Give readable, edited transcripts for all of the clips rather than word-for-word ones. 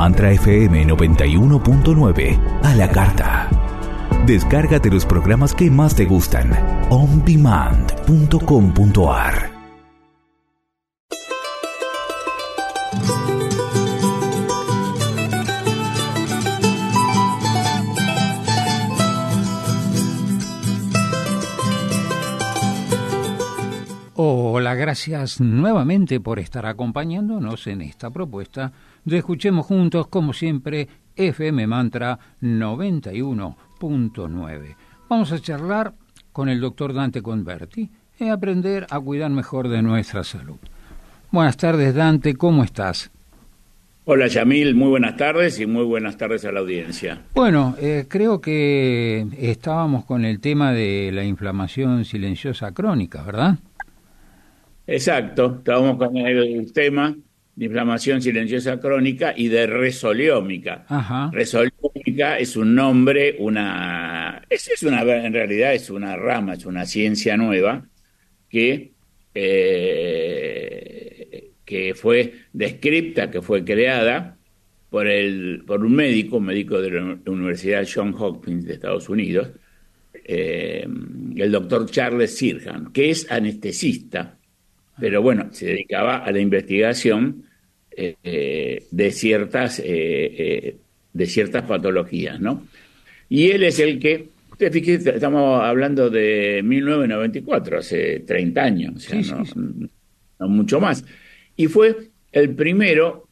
Mantra FM 91.9 a la carta. Descárgate los programas que más te gustan. ondemand.com.ar. Hola, gracias nuevamente por estar acompañándonos en esta propuesta de Escuchemos Juntos, como siempre, FM Mantra 91.9. Vamos a charlar con el doctor Dante Converti y aprender a cuidar mejor de nuestra salud. Buenas tardes, Dante, ¿cómo estás? Hola, Yamil, muy buenas tardes y muy buenas tardes a la audiencia. Bueno, creo que estábamos con el tema de la inflamación silenciosa crónica, ¿verdad? Exacto, estábamos con el tema de inflamación silenciosa crónica y de resoliómica. Ajá. Resoliómica es un nombre, en realidad es una rama, es una ciencia nueva que fue descripta, que fue creada por un médico de la Universidad Johns Hopkins de Estados Unidos, el doctor Charles Sirhan, que es anestesista, pero bueno, se dedicaba a la investigación de ciertas patologías, ¿no? Y él es el que, usted fíjese, estamos hablando de 1994, hace 30 años, o sea, sí. No mucho más. Y fue el primero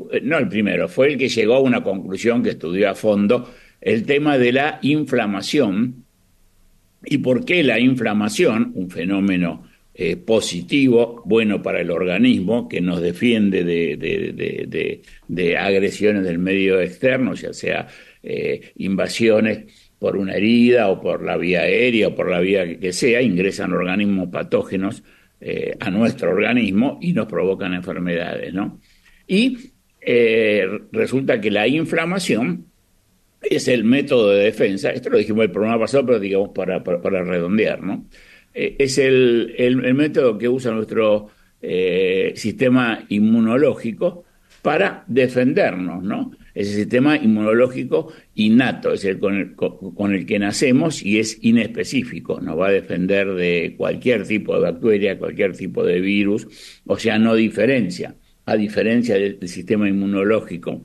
fue el que llegó a una conclusión, que estudió a fondo el tema de la inflamación y por qué la inflamación, un fenómeno positivo, bueno para el organismo, que nos defiende de agresiones del medio externo, ya sea invasiones por una herida o por la vía aérea o por la vía que sea, ingresan organismos patógenos a nuestro organismo y nos provocan enfermedades, ¿no? Y resulta que la inflamación es el método de defensa, esto lo dijimos el programa pasado, pero digamos para redondear, ¿no? Es el método que usa nuestro sistema inmunológico para defendernos, ¿no? Ese sistema inmunológico innato, es el con el que nacemos y es inespecífico, nos va a defender de cualquier tipo de bacteria, cualquier tipo de virus, o sea, no diferencia, a diferencia del sistema inmunológico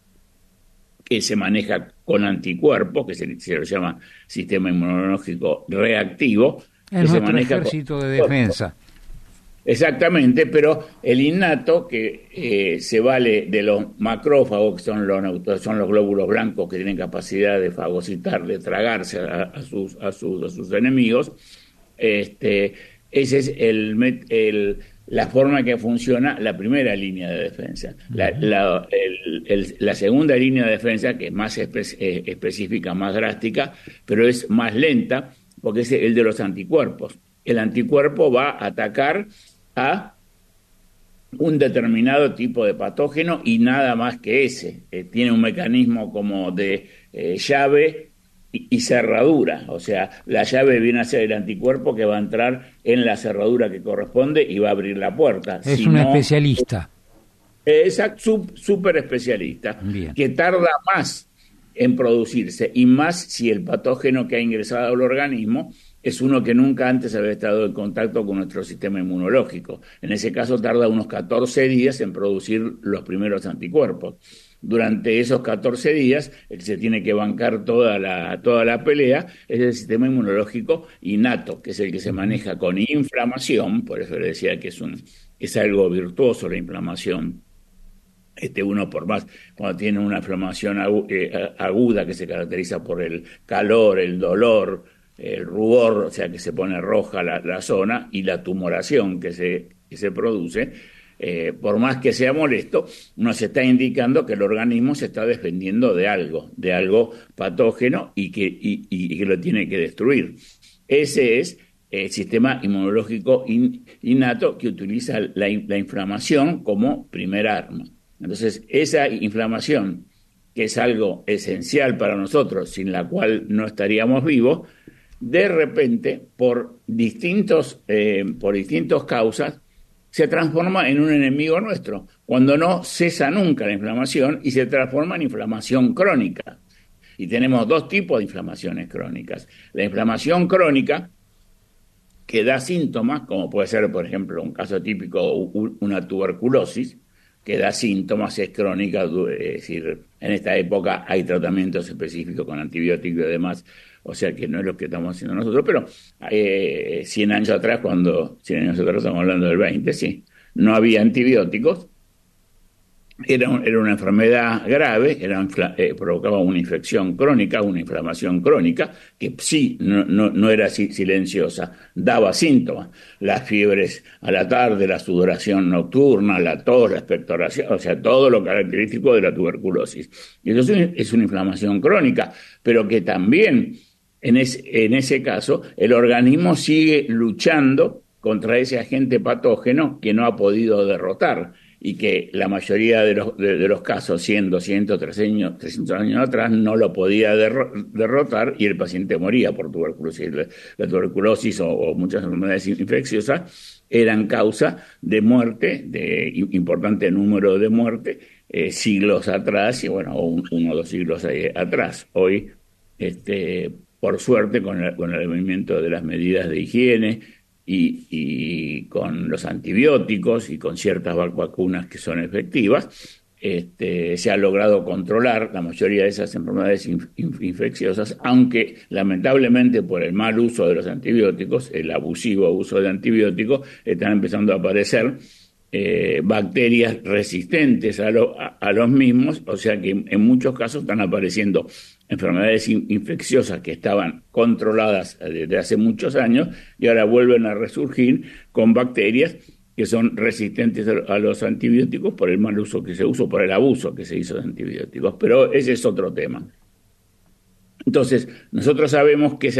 que se maneja con anticuerpos, que se lo llama sistema inmunológico reactivo, es nuestro ejército de defensa. Exactamente, pero el innato, que se vale de los macrófagos, que son los glóbulos blancos que tienen capacidad de fagocitar, de tragarse a sus enemigos, esa es la forma que funciona la primera línea de defensa. La segunda línea de defensa, que es más específica, más drástica, pero es más lenta, porque es el de los anticuerpos. El anticuerpo va a atacar a un determinado tipo de patógeno y nada más que ese. Tiene un mecanismo como de llave y cerradura. O sea, la llave viene a ser el anticuerpo que va a entrar en la cerradura que corresponde y va a abrir la puerta. Es un especialista. Exacto, súper especialista. Bien. Que tarda más en producirse y más si el patógeno que ha ingresado al organismo es uno que nunca antes había estado en contacto con nuestro sistema inmunológico. En ese caso tarda unos 14 días en producir los primeros anticuerpos. Durante esos 14 días, el que se tiene que bancar toda la pelea es el sistema inmunológico innato, que es el que se maneja con inflamación, por eso le decía que es algo virtuoso la inflamación. Uno por más, cuando tiene una inflamación aguda que se caracteriza por el calor, el dolor, el rubor, o sea que se pone roja la zona, y la tumoración que se produce, por más que sea molesto, uno se está indicando que el organismo se está defendiendo de algo patógeno y que lo tiene que destruir. Ese es el sistema inmunológico innato que utiliza la inflamación como primer arma. Entonces, esa inflamación, que es algo esencial para nosotros, sin la cual no estaríamos vivos, de repente, por distintas causas, se transforma en un enemigo nuestro. cuando no cesa nunca la inflamación y se transforma en inflamación crónica. Y tenemos dos tipos de inflamaciones crónicas. La inflamación crónica, que da síntomas, como puede ser, por ejemplo, un caso típico, una tuberculosis, que da síntomas, es crónica, es decir, en esta época hay tratamientos específicos con antibióticos y demás, o sea que no es lo que estamos haciendo nosotros, pero 100 años atrás, 100 años atrás, estamos hablando del 20, sí, no había antibióticos, era una enfermedad grave, provocaba una infección crónica, una inflamación crónica, que sí, no era silenciosa, daba síntomas, las fiebres a la tarde, la sudoración nocturna, la tos, la expectoración, o sea, todo lo característico de la tuberculosis. Y eso es una inflamación crónica, pero que también, en ese caso, el organismo sigue luchando contra ese agente patógeno que no ha podido derrotar, y que la mayoría de los casos, 100, 200, 300 años atrás, no lo podía derrotar y el paciente moría por tuberculosis. La tuberculosis o muchas enfermedades infecciosas eran causa de muerte, de importante número de muertes, siglos atrás, y bueno, 1 o 2 siglos atrás. Hoy, por suerte, con el movimiento de las medidas de higiene, y con los antibióticos y con ciertas vacunas que son efectivas, se ha logrado controlar la mayoría de esas enfermedades infecciosas, aunque lamentablemente por el mal uso de los antibióticos, el abusivo uso de antibióticos, están empezando a aparecer bacterias resistentes a los mismos, o sea que en muchos casos están apareciendo enfermedades infecciosas que estaban controladas desde hace muchos años y ahora vuelven a resurgir con bacterias que son resistentes a los antibióticos por el mal uso que se usó, por el abuso que se hizo de antibióticos. Pero ese es otro tema. Entonces, nosotros sabemos que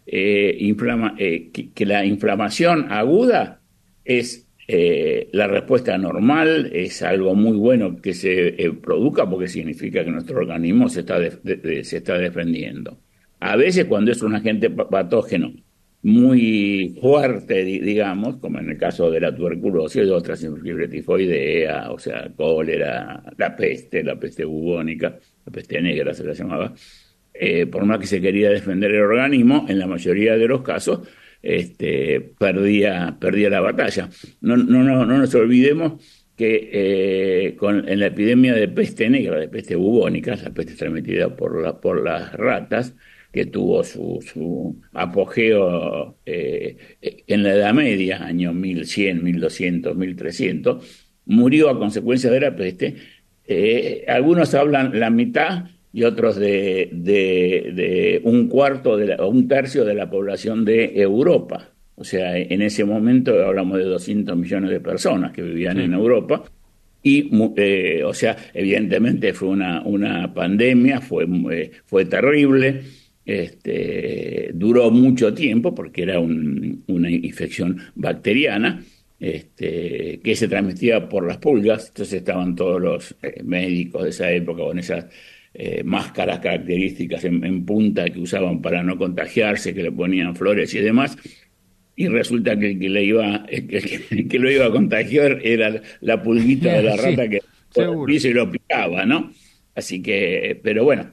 que la inflamación aguda es la respuesta normal, es algo muy bueno que se produzca porque significa que nuestro organismo se está defendiendo. A veces cuando es un agente patógeno muy fuerte, digamos, como en el caso de la tuberculosis, de otras fiebre tifoidea, o sea, cólera, la peste bubónica, la peste negra se la llamaba, por más que se quería defender el organismo, en la mayoría de los casos perdía la batalla. No nos olvidemos que en la epidemia de peste negra, de peste bubónica, la peste transmitida por las ratas, que tuvo su apogeo en la Edad Media, año 1100, 1200, 1300, murió a consecuencia de la peste. Algunos hablan la mitad y otros de un cuarto o un tercio de la población de Europa. O sea, en ese momento hablamos de 200 millones de personas que vivían en Europa. Y, o sea, evidentemente fue una pandemia, fue terrible, duró mucho tiempo porque era una infección bacteriana, que se transmitía por las pulgas. Entonces estaban todos los médicos de esa época con esas máscaras características en punta que usaban para no contagiarse, que le ponían flores y demás, y resulta que el que lo iba a contagiar era la pulguita de la rata que piso y lo picaba, ¿no? Así que, pero bueno,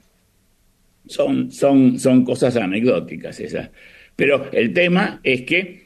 son cosas anecdóticas esas. Pero el tema es que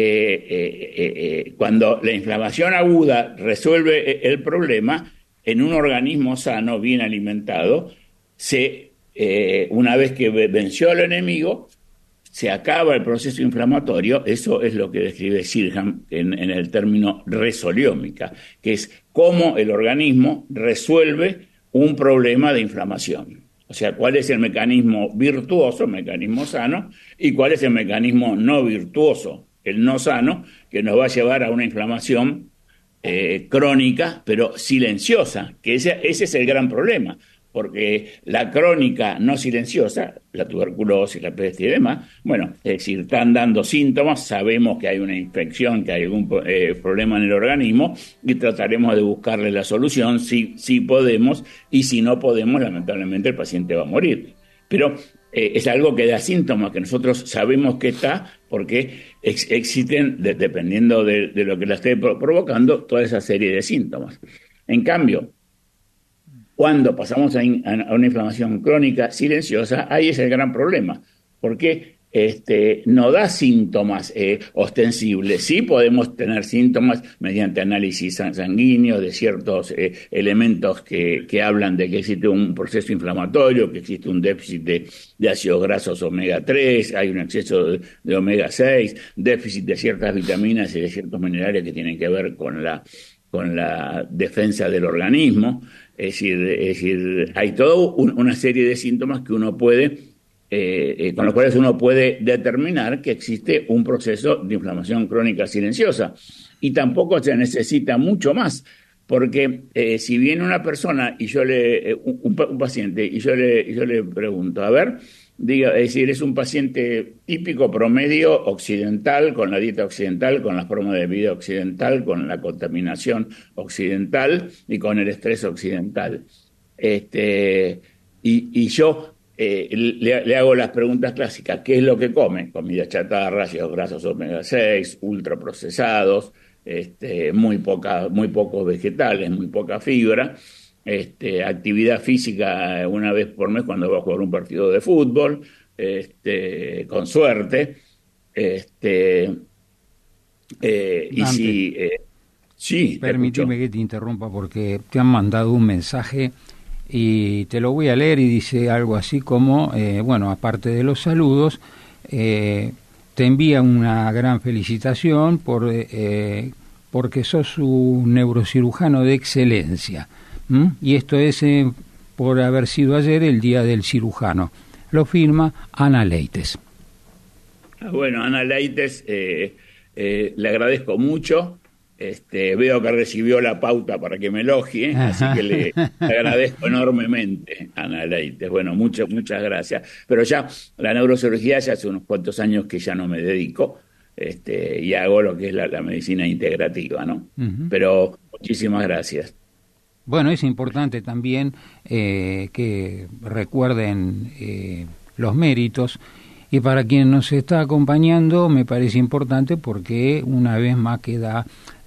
cuando la inflamación aguda resuelve el problema, en un organismo sano, bien alimentado, una vez que venció al enemigo, se acaba el proceso inflamatorio. Eso es lo que describe Silham en el término resoliómica, que es cómo el organismo resuelve un problema de inflamación. O sea, cuál es el mecanismo virtuoso, el mecanismo sano, y cuál es el mecanismo no virtuoso, el no sano, que nos va a llevar a una inflamación crónica, pero silenciosa, que ese es el gran problema. Porque la crónica no silenciosa, la tuberculosis, la peste y demás, bueno, es decir, están dando síntomas, sabemos que hay una infección, que hay algún problema en el organismo y trataremos de buscarle la solución si podemos, y si no podemos, lamentablemente el paciente va a morir. Pero es algo que da síntomas, que nosotros sabemos que está, porque existen, dependiendo de lo que la esté provocando, toda esa serie de síntomas. En cambio, cuando pasamos a una inflamación crónica silenciosa, ahí es el gran problema, porque no da síntomas ostensibles. Sí podemos tener síntomas mediante análisis sanguíneo de ciertos elementos que hablan de que existe un proceso inflamatorio, que existe un déficit de ácidos grasos omega 3, hay un exceso de omega 6, déficit de ciertas vitaminas y de ciertos minerales que tienen que ver con la defensa del organismo. Es decir, hay toda una serie de síntomas que uno puede con los cuales uno puede determinar que existe un proceso de inflamación crónica silenciosa. Y tampoco se necesita mucho más, porque si viene una persona y un paciente y yo le pregunto, a ver, diga, es decir, es un paciente típico promedio occidental, con la dieta occidental, con la forma de vida occidental, con la contaminación occidental y con el estrés occidental. Y yo le hago las preguntas clásicas. ¿Qué es lo que come? Comida chatarra, ácidos grasos omega 6, ultraprocesados, muy pocos vegetales, muy poca fibra, actividad física una vez por mes cuando va a jugar un partido de fútbol, con suerte, y si sí, permíteme que te interrumpa porque te han mandado un mensaje y te lo voy a leer y dice algo así como, bueno, aparte de los saludos, te envía una gran felicitación porque sos un neurocirujano de excelencia. Y esto es por haber sido ayer el Día del Cirujano. Lo firma Ana Leites. Bueno, Ana Leites, le agradezco mucho. Veo que recibió la pauta para que me elogie, así que le agradezco enormemente, Ana Leites. Bueno, muchas gracias. Pero ya la neurocirugía ya hace unos cuantos años que ya no me dedico, y hago lo que es la medicina integrativa, ¿no? Uh-huh. Pero muchísimas gracias. Bueno, es importante también que recuerden los méritos. Y para quien nos está acompañando me parece importante porque una vez más queda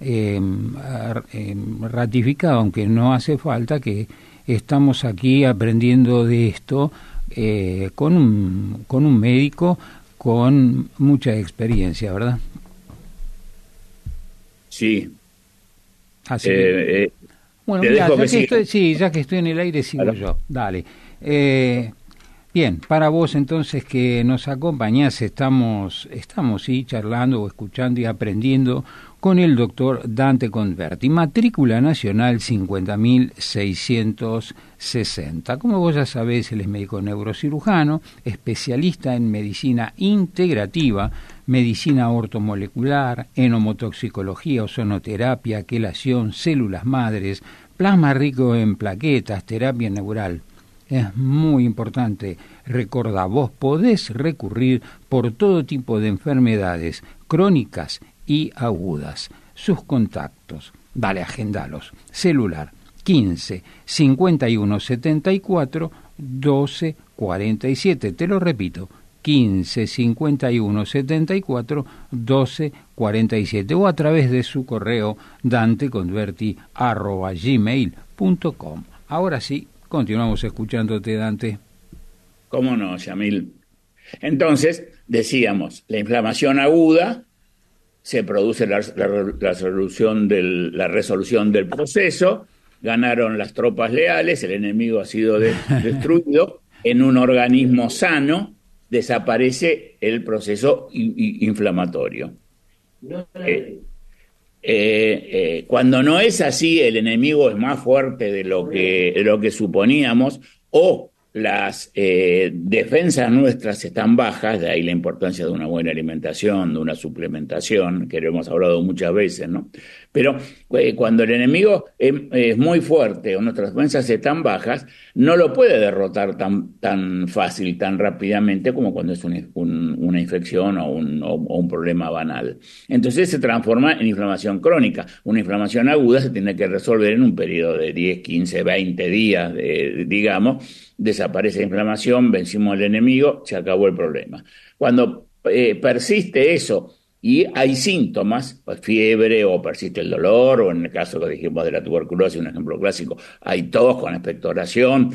ratificado, aunque no hace falta, que estamos aquí aprendiendo de esto con un médico con mucha experiencia, ¿verdad? Sí. Así bueno, mira, ya que estoy en el aire sigo yo. Dale. Bien, para vos entonces que nos acompañás, estamos sí, charlando o escuchando y aprendiendo con el doctor Dante Converti, matrícula nacional 50.660. Como vos ya sabés, él es médico neurocirujano, especialista en medicina integrativa, medicina ortomolecular, enomotoxicología, ozonoterapia, quelación, células madres, plasma rico en plaquetas, terapia neural. Es muy importante, recordá, vos podés recurrir por todo tipo de enfermedades crónicas y agudas. Sus contactos, dale, agendalos. Celular 15 51 74 12 47. Te lo repito, 15 51 74 12 47 o a través de su correo danteconverti@gmail.com. Ahora sí, continuamos escuchándote, Dante. ¿Cómo no, Yamil? Entonces, decíamos, la inflamación aguda, se produce la resolución del proceso, ganaron las tropas leales, el enemigo ha sido destruido, en un organismo sano desaparece el proceso inflamatorio. Cuando no es así, el enemigo es más fuerte de lo que suponíamos, o las defensas nuestras están bajas, de ahí la importancia de una buena alimentación, de una suplementación, que lo hemos hablado muchas veces, ¿no? Pero cuando el enemigo es muy fuerte o nuestras defensas están bajas, no lo puede derrotar tan fácil, tan rápidamente como cuando es una infección o un problema banal. Entonces se transforma en inflamación crónica. Una inflamación aguda se tiene que resolver en un periodo de 10, 15, 20 días, digamos. Desaparece la inflamación, vencimos al enemigo, se acabó el problema. Cuando persiste eso y hay síntomas, pues fiebre o persiste el dolor, o en el caso que dijimos de la tuberculosis, un ejemplo clásico, hay tos con expectoración,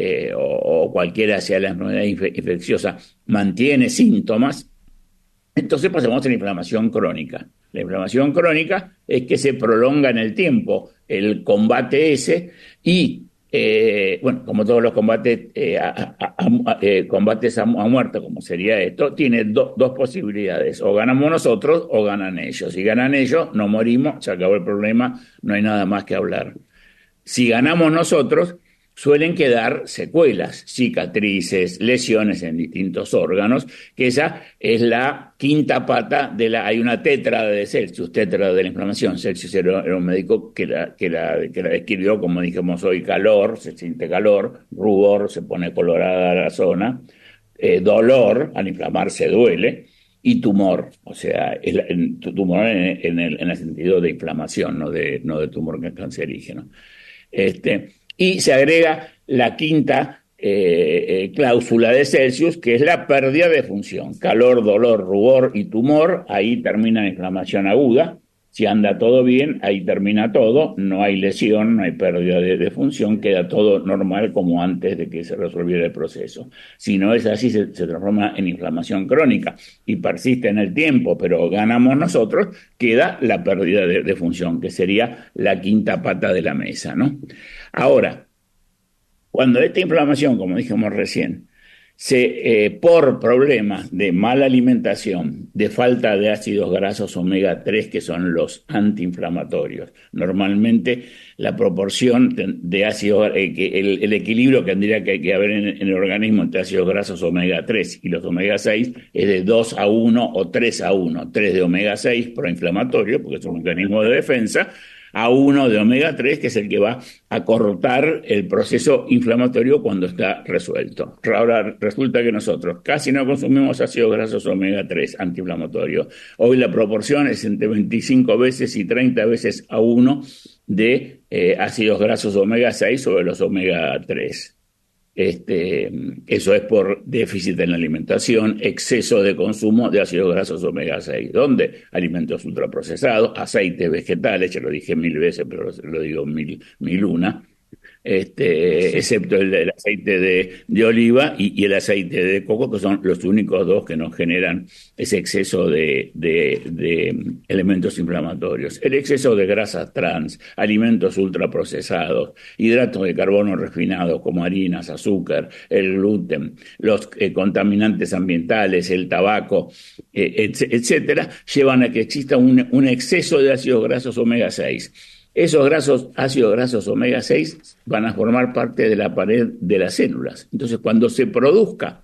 o cualquiera sea la enfermedad infecciosa, mantiene síntomas, entonces pasamos a la inflamación crónica. La inflamación crónica es que se prolonga en el tiempo el combate ese y, bueno, como todos los combates, combates a muerte, como sería esto, tiene dos posibilidades: o ganamos nosotros o ganan ellos. Si ganan ellos, no morimos, se acabó el problema, no hay nada más que hablar. Si ganamos nosotros, suelen quedar secuelas, cicatrices, lesiones en distintos órganos, que esa es la quinta pata hay una tétrada de Celsius, tétrada de la inflamación. Celsius era un médico que la describió, como dijimos hoy: calor, se siente calor; rubor, se pone colorada la zona; dolor, al inflamarse duele; y tumor, o sea, tumor en el sentido de inflamación, no de tumor cancerígeno. Y se agrega la quinta cláusula de Celsius, que es la pérdida de función: calor, dolor, rubor y tumor. Ahí termina la inflamación aguda. Si anda todo bien, ahí termina todo, no hay lesión, no hay pérdida de función, queda todo normal como antes de que se resolviera el proceso. Si no es así, se transforma en inflamación crónica y persiste en el tiempo, pero ganamos nosotros, queda la pérdida de función, que sería la quinta pata de la mesa, ¿no? Ahora, cuando esta inflamación, como dijimos recién, por problemas de mala alimentación, de falta de ácidos grasos omega 3, que son los antiinflamatorios, normalmente la proporción de ácidos, el equilibrio que tendría que haber en el organismo entre ácidos grasos omega 3 y los omega 6 es de 2:1 o 3:1, 3 de omega 6 proinflamatorio, porque es un mecanismo de defensa, a 1 de omega 3, que es el que va a cortar el proceso inflamatorio cuando está resuelto. Ahora resulta que nosotros casi no consumimos ácidos grasos omega 3 antiinflamatorios. Hoy la proporción es entre 25 veces y 30 veces a 1 de ácidos grasos omega 6 sobre los omega 3. Eso es por déficit en la alimentación, exceso de consumo de ácidos grasos omega 6. ¿Dónde? Alimentos ultraprocesados, aceites vegetales, ya lo dije 1000 veces, pero lo digo 1001, excepto el aceite de oliva y el aceite de coco, que son los únicos dos que nos generan ese exceso de elementos inflamatorios. El exceso de grasas trans, alimentos ultraprocesados, hidratos de carbono refinados como harinas, azúcar, el gluten, los contaminantes ambientales, el tabaco, etcétera, llevan a que exista un exceso de ácidos grasos omega 6. Esos ácidos grasos omega 6 van a formar parte de la pared de las células. Entonces, cuando se produzca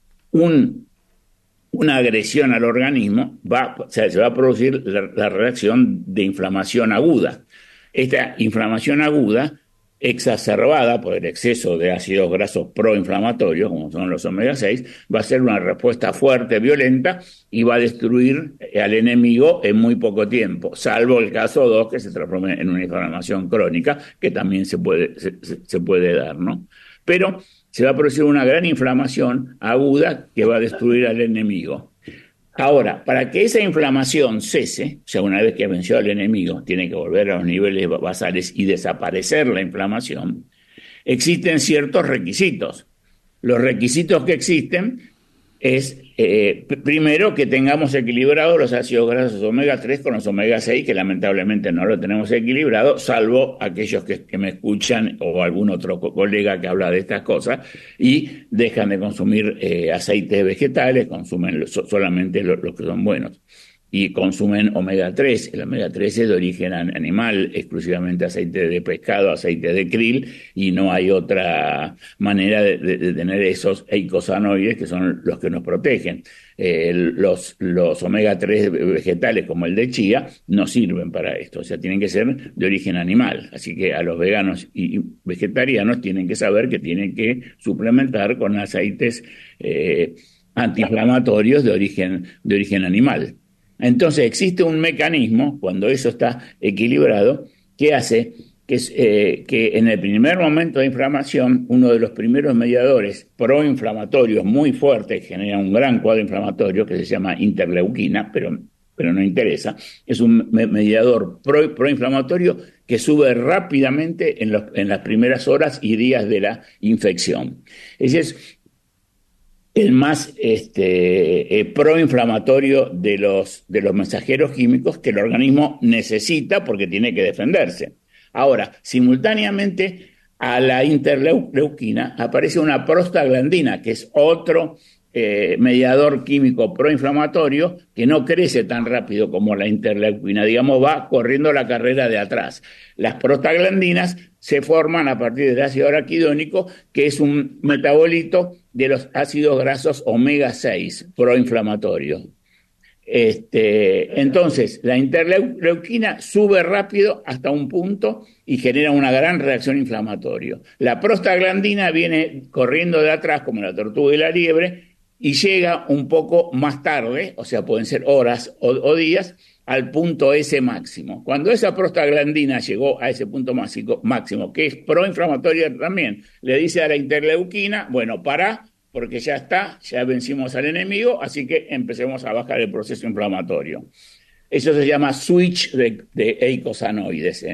una agresión al organismo, se va a producir la reacción de inflamación aguda. Esta inflamación aguda, exacerbada por el exceso de ácidos grasos proinflamatorios, como son los omega 6, va a ser una respuesta fuerte, violenta, y va a destruir al enemigo en muy poco tiempo, salvo el caso 2, que se transforme en una inflamación crónica, que también se puede dar, ¿no? Pero se va a producir una gran inflamación aguda que va a destruir al enemigo. Ahora, para que esa inflamación cese, o sea, una vez que venció al enemigo, tiene que volver a los niveles basales y desaparecer la inflamación, existen ciertos requisitos. Los requisitos que existen es, primero, que tengamos equilibrados los ácidos grasos omega 3 con los omega 6, que lamentablemente no lo tenemos equilibrado, salvo aquellos que me escuchan o algún otro colega que habla de estas cosas y dejan de consumir aceites vegetales, consumen solamente los que son buenos. Y consumen omega 3. El omega 3 es de origen animal, exclusivamente aceite de pescado, aceite de krill, y no hay otra manera de tener esos eicosanoides, que son los que nos protegen. Los omega 3 vegetales, como el de chía, no sirven para esto, o sea, tienen que ser de origen animal. Así que a los veganos y vegetarianos tienen que saber que tienen que suplementar con aceites antiinflamatorios de origen animal. Entonces existe un mecanismo, cuando eso está equilibrado, que hace que en el primer momento de inflamación, uno de los primeros mediadores proinflamatorios muy fuertes, que genera un gran cuadro inflamatorio, que se llama interleuquina, pero pero no interesa, es un mediador proinflamatorio que sube rápidamente en las primeras horas y días de la infección. Ese es el más proinflamatorio de los mensajeros químicos que el organismo necesita porque tiene que defenderse. Ahora, simultáneamente a la interleuquina aparece una prostaglandina, que es otro mediador químico proinflamatorio que no crece tan rápido como la interleuquina, digamos, va corriendo la carrera de atrás. Las prostaglandinas se forman a partir del ácido araquidónico, que es un metabolito de los ácidos grasos omega 6 proinflamatorios. Entonces, la interleuquina sube rápido hasta un punto y genera una gran reacción inflamatoria. La prostaglandina viene corriendo de atrás como la tortuga y la liebre y llega un poco más tarde, o sea, pueden ser horas o días, al punto S máximo. Cuando esa prostaglandina llegó a ese punto máximo, que es proinflamatoria también, le dice a la interleuquina, bueno, pará, porque ya está, ya vencimos al enemigo, así que empecemos a bajar el proceso inflamatorio. Eso se llama switch de eicosanoides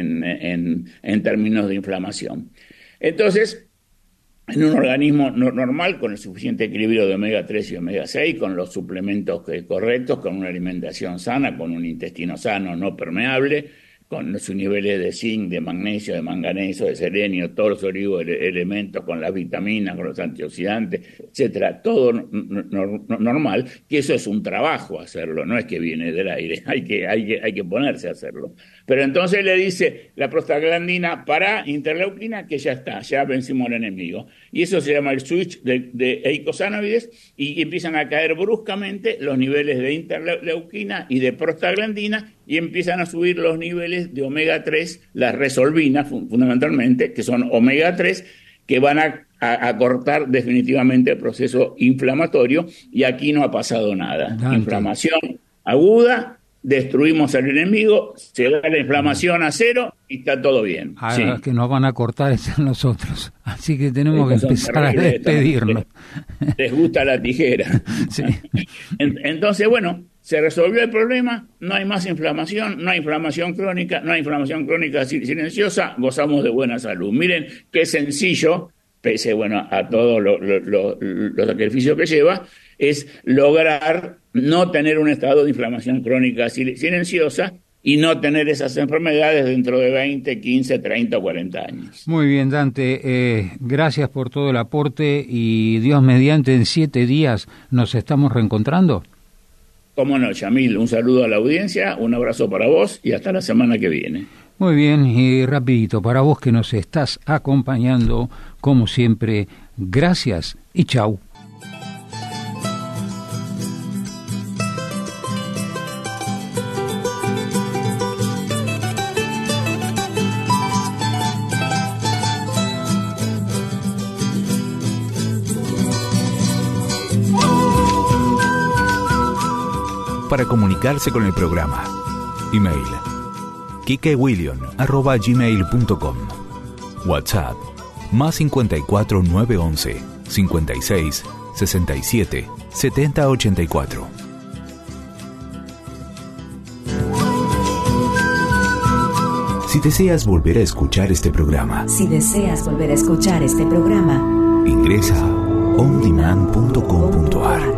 en términos de inflamación. Entonces, en un organismo normal, con el suficiente equilibrio de omega 3 y omega 6, con los suplementos correctos, con una alimentación sana, con un intestino sano, no permeable, con sus niveles de zinc, de magnesio, de manganeso, de selenio, todos los oligoelementos, con las vitaminas, con los antioxidantes, etcétera, todo normal, que eso es un trabajo hacerlo, no es que viene del aire, hay que ponerse a hacerlo. Pero entonces le dice la prostaglandina para interleuquina que ya está, ya vencimos al enemigo. Y eso se llama el switch de eicosanoides y empiezan a caer bruscamente los niveles de interleuquina y de prostaglandina y empiezan a subir los niveles de omega 3, las resolvinas fundamentalmente, que son omega 3, que van a cortar definitivamente el proceso inflamatorio y aquí no ha pasado nada. Dante. Inflamación aguda, destruimos al enemigo, se da la inflamación a cero y está todo bien. Sí. Que nos van a cortar es en nosotros, así que tenemos que empezar a despedirnos. Les gusta la tijera. Sí. Entonces, bueno, se resolvió el problema, no hay más inflamación, no hay inflamación crónica, no hay inflamación crónica silenciosa, gozamos de buena salud. Miren qué sencillo, pese a todos los sacrificios que lleva, es lograr no tener un estado de inflamación crónica silenciosa y no tener esas enfermedades dentro de 20, 15, 30 o 40 años. Muy bien, Dante, gracias por todo el aporte y Dios mediante en 7 días nos estamos reencontrando. Cómo no, Yamil, un saludo a la audiencia, un abrazo para vos y hasta la semana que viene. Muy bien, y rapidito, para vos que nos estás acompañando, como siempre, gracias y chau. Para comunicarse con el programa, email kikewilliam@gmail.com, WhatsApp +54 911 56 67 70 84. Si deseas volver a escuchar este programa, ingresa a ondemand.com.ar.